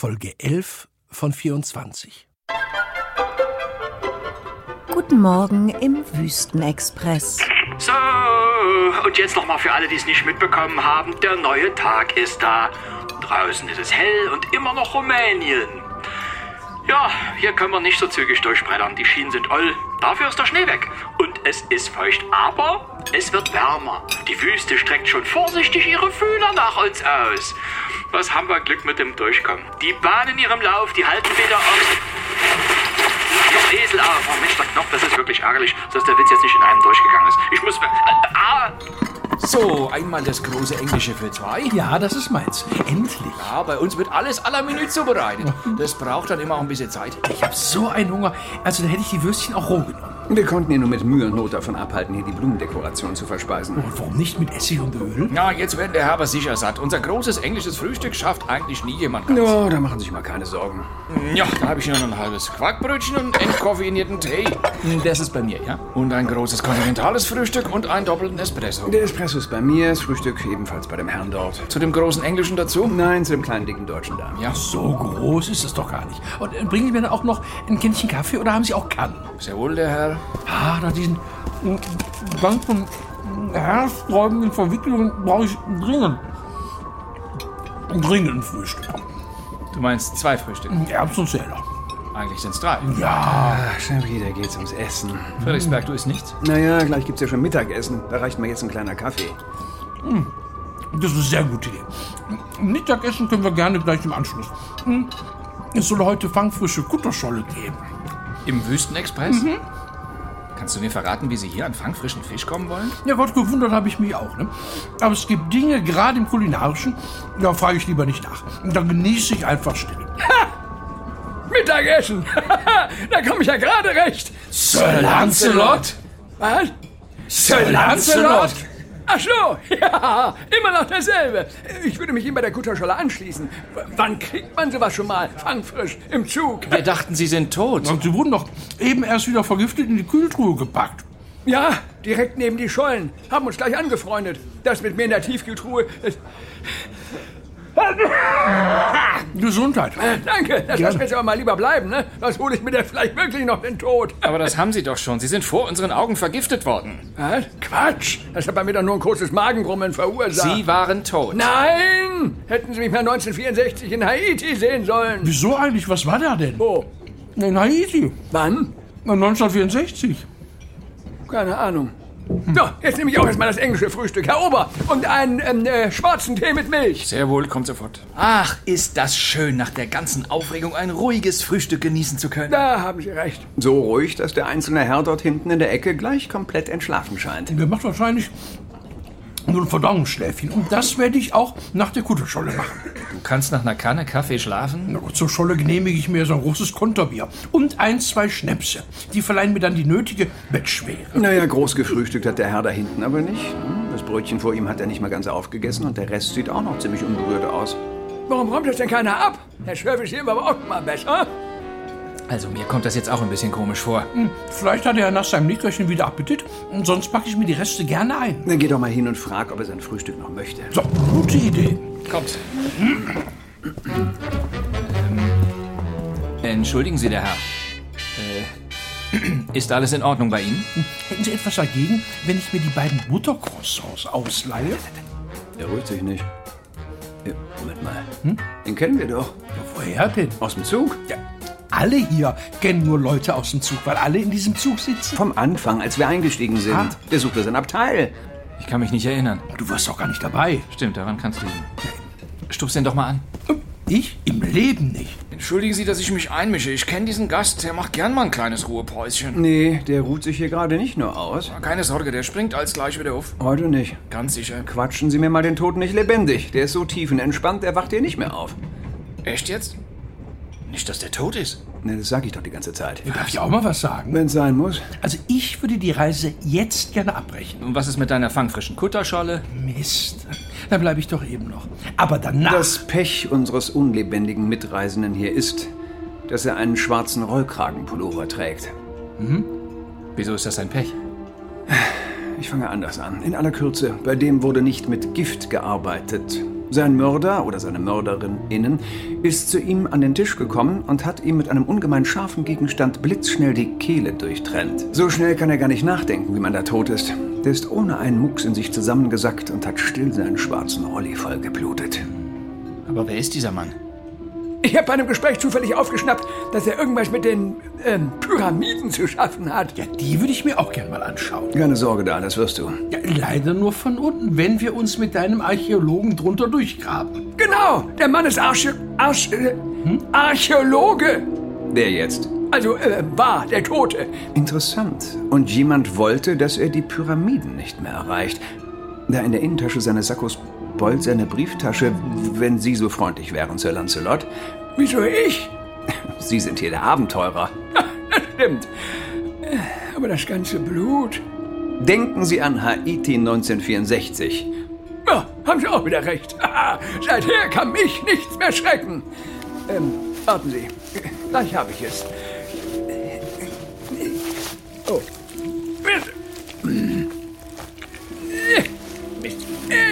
Folge 11 von 24. Guten Morgen im Wüstenexpress. So, und jetzt nochmal für alle, die es nicht mitbekommen haben, der neue Tag ist da. Draußen ist es hell und immer noch Rumänien. Ja, hier können wir nicht so zügig durchbrettern. Die Schienen sind oll, dafür ist der Schnee weg. Und es ist feucht, aber es wird wärmer. Die Wüste streckt schon vorsichtig ihre Fühler nach uns aus. Was haben wir Glück mit dem Durchkommen. Die bahnen ihrem Lauf, die halten weder aus... noch Esel auf. Oh Mensch, der Knopf, das ist wirklich ärgerlich, dass der Witz jetzt nicht in einem durchgegangen ist. Ich muss... So, einmal das große Englische für zwei. Ja, das ist meins. Endlich. Ja, bei uns wird alles à la Minute zubereitet. Das braucht dann immer auch ein bisschen Zeit. Ich habe so einen Hunger. Also, dann hätte ich die Würstchen auch roh genommen. Wir konnten ihn nur mit Mühe und Not davon abhalten, hier die Blumendekoration zu verspeisen. Und warum nicht mit Essig und Öl? Ja, jetzt wird der Herr aber sicher satt. Unser großes englisches Frühstück schafft eigentlich nie jemand ganz. Ja, da machen Sie sich mal keine Sorgen. Ja, da habe ich noch ein halbes Quarkbrötchen und entkoffeinierten Tee. Das ist bei mir, ja? Und ein großes kontinentales Frühstück und einen doppelten Espresso. Der Espresso ist bei mir, das Frühstück ebenfalls bei dem Herrn dort. Zu dem großen englischen dazu? Nein, zu dem kleinen, dicken Deutschen da. Ja. So groß ist es doch gar nicht. Und bringen Sie mir dann auch noch ein Kännchen Kaffee oder haben Sie auch Kannen? Sehr wohl, der Herr. Ah, nach diesen ganzen haarsträubenden Verwicklungen brauche ich dringend ein Frühstück. Du meinst 2 Frühstücke? Erbsen und Zähler. Eigentlich sind es 3. Ja. Ach, schon wieder geht's ums Essen. Friedrichsberg, du isst nichts? Naja, gleich gibt's ja schon Mittagessen. Da reicht mir jetzt ein kleiner Kaffee. Das ist eine sehr gute Idee. Mittagessen können wir gerne gleich im Anschluss. Es soll heute fangfrische Kutterscholle geben. Im Wüstenexpress? Mhm. Kannst du mir verraten, wie Sie hier an fangfrischen Fisch kommen wollen? Ja, Gott, gewundert habe ich mich auch. Ne? Aber es gibt Dinge, gerade im Kulinarischen, da frage ich lieber nicht nach. Und dann genieße ich einfach still. Mittagessen! Da komme ich ja gerade recht. Sir Lancelot? Was? Sir Lancelot? Ach so, ja, immer noch derselbe. Ich würde mich ihm bei der Kutterscholle anschließen. Wann kriegt man sowas schon mal? Fangfrisch, im Zug. Wir dachten, Sie sind tot. Und sie wurden doch eben erst wieder vergiftet in die Kühltruhe gepackt. Ja, direkt neben die Schollen. Haben uns gleich angefreundet. Das mit mir in der Tiefkühltruhe. Gesundheit. Danke, das lassen wir jetzt aber mal lieber bleiben, ne? Sonst hole ich mir da vielleicht wirklich noch den Tod. Aber das haben Sie doch schon. Sie sind vor unseren Augen vergiftet worden. Was? Quatsch! Das hat bei mir doch nur ein kurzes Magengrummeln verursacht. Sie waren tot. Nein! Hätten Sie mich mal 1964 in Haiti sehen sollen. Wieso eigentlich? Was war da denn? Wo? In Haiti. Wann? 1964. Keine Ahnung. So, jetzt nehme ich auch erstmal das englische Frühstück, Herr Ober. Und einen schwarzen Tee mit Milch. Sehr wohl, kommt sofort. Ach, ist das schön, nach der ganzen Aufregung ein ruhiges Frühstück genießen zu können. Da haben Sie recht. So ruhig, dass der einzelne Herr dort hinten in der Ecke gleich komplett entschlafen scheint. Der macht wahrscheinlich nur ein Verdauungsschläfchen. Und das werde ich auch nach der Kutterscholle machen. Du kannst nach einer Kanne Kaffee schlafen? Na gut, zur Scholle genehmige ich mir so ein großes Konterbier. Und 1, 2 Schnäpse. Die verleihen mir dann die nötige Bettschwere. Naja, groß gefrühstückt hat der Herr da hinten aber nicht. Das Brötchen vor ihm hat er nicht mal ganz aufgegessen und der Rest sieht auch noch ziemlich unberührt aus. Warum räumt das denn keiner ab? Herr Schöffisch, sehen wir aber auch mal besser. Also mir kommt das jetzt auch ein bisschen komisch vor. Vielleicht hat er nach seinem Nickerchen wieder Appetit. Und sonst packe ich mir die Reste gerne ein. Dann geh doch mal hin und frag, ob er sein Frühstück noch möchte. So, gute Idee. Kommt. Entschuldigen Sie, der Herr. Ist alles in Ordnung bei Ihnen? Hätten Sie etwas dagegen, wenn ich mir die beiden Buttercroissants ausleihe? Der rührt sich nicht. Ja, Moment mal. Den kennen wir doch. Ja, woher denn? Aus dem Zug? Ja, alle hier kennen nur Leute aus dem Zug, weil alle in diesem Zug sitzen. Vom Anfang, als wir eingestiegen sind. Ah. Der suchte sein Abteil. Ich kann mich nicht erinnern. Du warst doch gar nicht dabei. Stimmt, daran kannst du liegen. Stupst den doch mal an. Ich? Im Leben nicht. Entschuldigen Sie, dass ich mich einmische. Ich kenne diesen Gast. Der macht gern mal ein kleines Ruhepäuschen. Nee, der ruht sich hier gerade nicht nur aus. Keine Sorge, der springt als gleich wieder auf. Heute nicht. Ganz sicher. Quatschen Sie mir mal den Toten nicht lebendig. Der ist so tiefenentspannt, der wacht hier nicht mehr auf. Echt jetzt? Nicht, dass der tot ist. Ne, das sag ich doch die ganze Zeit. Darf ich auch mal was sagen? Wenn's sein muss. Also ich würde die Reise jetzt gerne abbrechen. Und was ist mit deiner fangfrischen Kutterscholle? Mist. Dann bleibe ich doch eben noch. Aber danach... Das Pech unseres unlebendigen Mitreisenden hier ist, dass er einen schwarzen Rollkragenpullover trägt. Wieso ist das ein Pech? Ich fange anders an. In aller Kürze, bei dem wurde nicht mit Gift gearbeitet, Sein Mörder oder seine Mörderin innen ist zu ihm an den Tisch gekommen und hat ihm mit einem ungemein scharfen Gegenstand blitzschnell die Kehle durchtrennt. So schnell kann er gar nicht nachdenken, wie man da tot ist. Der ist ohne einen Mucks in sich zusammengesackt und hat still seinen schwarzen Rolli vollgeblutet. Aber wer ist dieser Mann? Ich habe bei einem Gespräch zufällig aufgeschnappt, dass er irgendwas mit den Pyramiden zu schaffen hat. Ja, die würde ich mir auch gern mal anschauen. Keine Sorge da, das wirst du. Ja, leider nur von unten, wenn wir uns mit deinem Archäologen drunter durchgraben. Genau, der Mann ist Archäologe. Wer jetzt? Also, war der Tote. Interessant. Und jemand wollte, dass er die Pyramiden nicht mehr erreicht. Da in der Innentasche seines Sakkos bollt seine Brieftasche, wenn Sie so freundlich wären, Sir Lancelot. Wieso ich? Sie sind hier der Abenteurer. Das stimmt. Aber das ganze Blut... Denken Sie an Haiti 1964. Ja, haben Sie auch wieder recht. Seither kann mich nichts mehr schrecken. Warten Sie. Gleich habe ich es. Oh. Mist.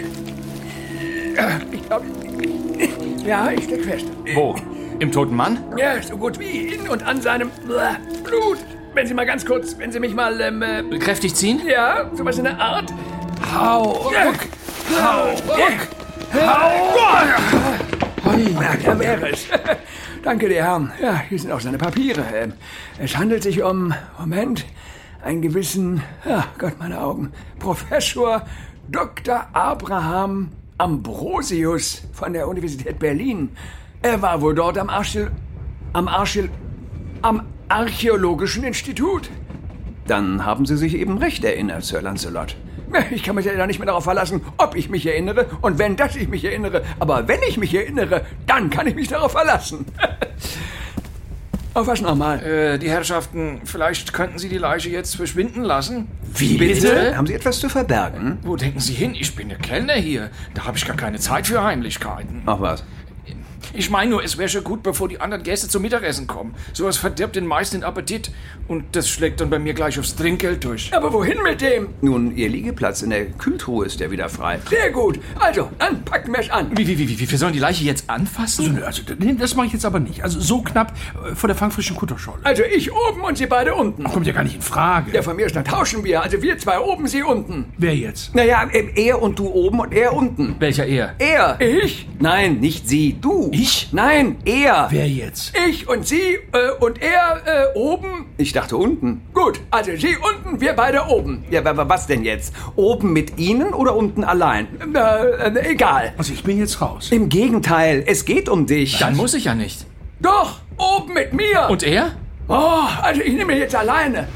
Ich glaube... Ja, ich steck fest. Wo? Im toten Mann? Ja, so gut wie in und an seinem Blut. Wenn Sie mal ganz kurz, wenn Sie mich mal... Kräftig ziehen? Ja, sowas in der Art. Hau, ruck, hau, ruck, Ja, da wäre es. Danke, der Herr. Ja, hier sind auch seine Papiere. Es handelt sich um, Moment, einen gewissen, Gott, meine Augen, Professor Dr. Abraham Ambrosius von der Universität Berlin. Er war wohl dort am Archäologischen Institut. Dann haben Sie sich eben recht erinnert, Sir Lancelot. Ich kann mich ja nicht mehr darauf verlassen, ob ich mich erinnere und wenn, dass ich mich erinnere. Aber wenn ich mich erinnere, dann kann ich mich darauf verlassen. Auf was nochmal? Die Herrschaften, vielleicht könnten Sie die Leiche jetzt verschwinden lassen? Wie bitte? Haben Sie etwas zu verbergen? Wo denken Sie hin? Ich bin der Kellner hier. Da habe ich gar keine Zeit für Heimlichkeiten. Ach was? Ich meine nur, es wäre schon gut, bevor die anderen Gäste zum Mittagessen kommen. Sowas verdirbt den meisten den Appetit. Und das schlägt dann bei mir gleich aufs Trinkgeld durch. Aber wohin mit dem? Nun, Ihr Liegeplatz in der Kühltruhe ist ja wieder frei. Sehr gut. Also, dann packen wir es an. Wie? Wir sollen die Leiche jetzt anfassen? Das mache ich jetzt aber nicht. Also so knapp vor der fangfrischen Kutterscholle. Also ich oben und Sie beide unten. Kommt ja gar nicht in Frage. Ja, von mir aus, dann tauschen wir. Also wir zwei oben, Sie unten. Wer jetzt? Naja, er und du oben und er unten. Welcher er? Er. Ich? Nein, nicht Sie. Du. Ich? Nein, er. Wer jetzt? Ich und Sie und er oben. Ich dachte unten. Gut, also Sie unten, wir beide oben. Ja, aber was denn jetzt? Oben mit Ihnen oder unten allein? Egal. Also ich bin jetzt raus. Im Gegenteil, es geht um dich. Dann muss ich ja nicht. Doch, oben mit mir. Und er? Oh, also ich nehme jetzt alleine.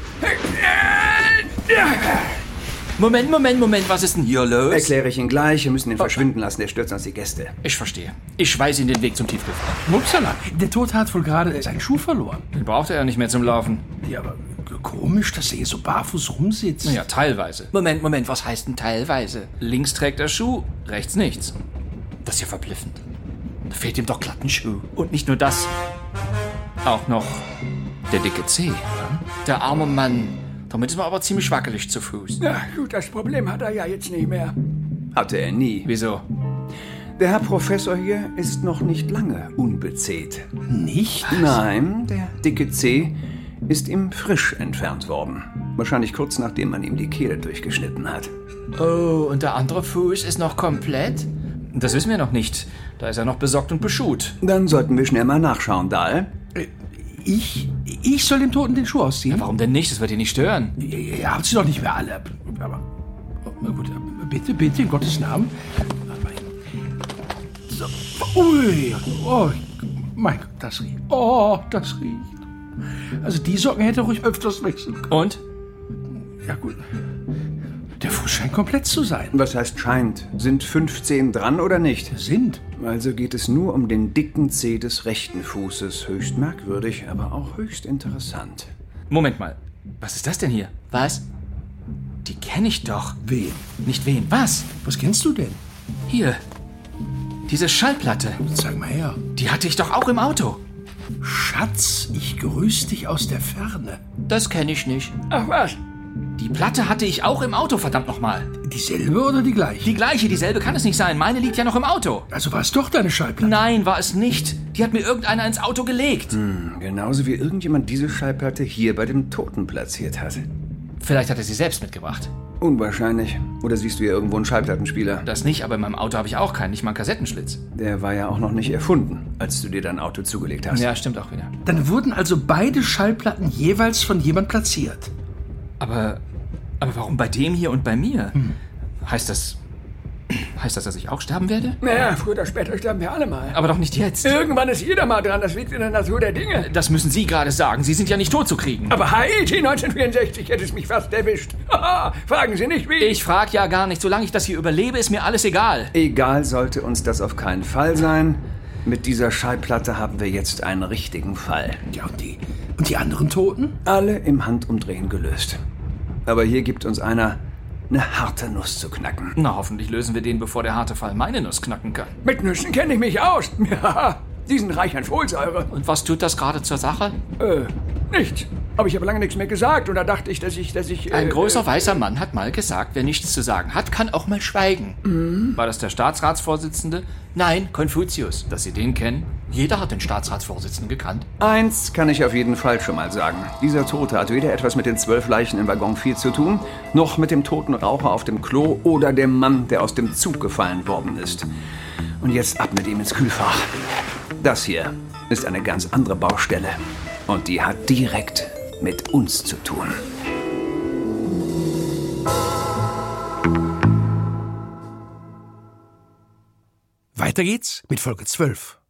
Moment, was ist denn hier los? Erkläre ich Ihnen gleich. Wir müssen ihn verschwinden lassen, der stürzt uns die Gäste. Ich verstehe. Ich weise Ihnen den Weg zum Tiefkühlfach. Upsala, der Tote hat wohl gerade seinen Schuh verloren. Den braucht er ja nicht mehr zum Laufen. Ja, aber komisch, dass er hier so barfuß rumsitzt. Naja, teilweise. Moment, was heißt denn teilweise? Links trägt er Schuh, rechts nichts. Das ist ja verblüffend. Da fehlt ihm doch glatt ein Schuh. Und nicht nur das. Auch noch der dicke Zeh. Der arme Mann. Damit ist man aber ziemlich wackelig zu Fuß. Ja, gut, das Problem hat er ja jetzt nicht mehr. Hatte er nie. Wieso? Der Herr Professor hier ist noch nicht lange unbezählt. Nicht? Nein, der dicke Zeh ist ihm frisch entfernt worden. Wahrscheinlich kurz nachdem man ihm die Kehle durchgeschnitten hat. Oh, und der andere Fuß ist noch komplett? Das wissen wir noch nicht. Da ist er noch besorgt und beschut. Dann sollten wir schnell mal nachschauen, Dahl. Ich soll dem Toten den Schuh ausziehen? Ja, warum denn nicht? Das wird ihn nicht stören. Ihr habt sie doch nicht mehr alle. Aber gut, bitte, in Gottes Namen. So. Ui, oh, mein Gott, das riecht. Oh, das riecht. Also die Socken hätte ruhig öfters wechseln können. Und? Ja gut. Der Fuß scheint komplett zu sein. Was heißt scheint? Sind 15 dran oder nicht? Sind. Also geht es nur um den dicken Zeh des rechten Fußes. Höchst merkwürdig, aber auch höchst interessant. Moment mal. Was ist das denn hier? Was? Die kenne ich doch. Wen? Nicht wen. Was? Was kennst du denn? Hier. Diese Schallplatte. Zeig mal her. Die hatte ich doch auch im Auto. Schatz, ich grüß dich aus der Ferne. Das kenne ich nicht. Ach was? Die Platte hatte ich auch im Auto, verdammt nochmal. Dieselbe oder die gleiche? Die gleiche, dieselbe kann es nicht sein. Meine liegt ja noch im Auto. Also war es doch deine Schallplatte? Nein, war es nicht. Die hat mir irgendeiner ins Auto gelegt. Genauso wie irgendjemand diese Schallplatte hier bei dem Toten platziert hat. Vielleicht hat er sie selbst mitgebracht. Unwahrscheinlich. Oder siehst du hier irgendwo einen Schallplattenspieler? Das nicht, aber in meinem Auto habe ich auch keinen, nicht mal einen Kassettenschlitz. Der war ja auch noch nicht erfunden, als du dir dein Auto zugelegt hast. Ja, stimmt auch wieder. Dann wurden also beide Schallplatten jeweils von jemand platziert. Aber warum bei dem hier und bei mir? Heißt das, dass ich auch sterben werde? Naja, früher oder später sterben wir alle mal. Aber doch nicht jetzt. Irgendwann ist jeder mal dran, das liegt in der Natur der Dinge. Das müssen Sie gerade sagen. Sie sind ja nicht tot zu kriegen. Aber Haiti 1964 hätte es mich fast erwischt. Haha, fragen Sie nicht, wie. Ich frag ja gar nicht. Solange ich das hier überlebe, ist mir alles egal. Egal sollte uns das auf keinen Fall sein. Mit dieser Schallplatte haben wir jetzt einen richtigen Fall. Ja, und die anderen Toten? Alle im Handumdrehen gelöst. Aber hier gibt uns einer eine harte Nuss zu knacken. Na, hoffentlich lösen wir den, bevor der harte Fall meine Nuss knacken kann. Mit Nüssen kenne ich mich aus. Ja, die sind reich an Folsäure. Und was tut das gerade zur Sache? Nichts. Aber ich habe lange nichts mehr gesagt und da dachte ich, dass ich... Ein großer weißer Mann hat mal gesagt, wer nichts zu sagen hat, kann auch mal schweigen. War das der Staatsratsvorsitzende? Nein, Konfuzius. Dass Sie den kennen? Jeder hat den Staatsratsvorsitzenden gekannt. Eins kann ich auf jeden Fall schon mal sagen. Dieser Tote hat weder etwas mit den 12 Leichen im Waggon 4 zu tun, noch mit dem toten Raucher auf dem Klo oder dem Mann, der aus dem Zug gefallen worden ist. Und jetzt ab mit ihm ins Kühlfach. Das hier ist eine ganz andere Baustelle. Und die hat direkt mit uns zu tun. Weiter geht's mit Folge 12.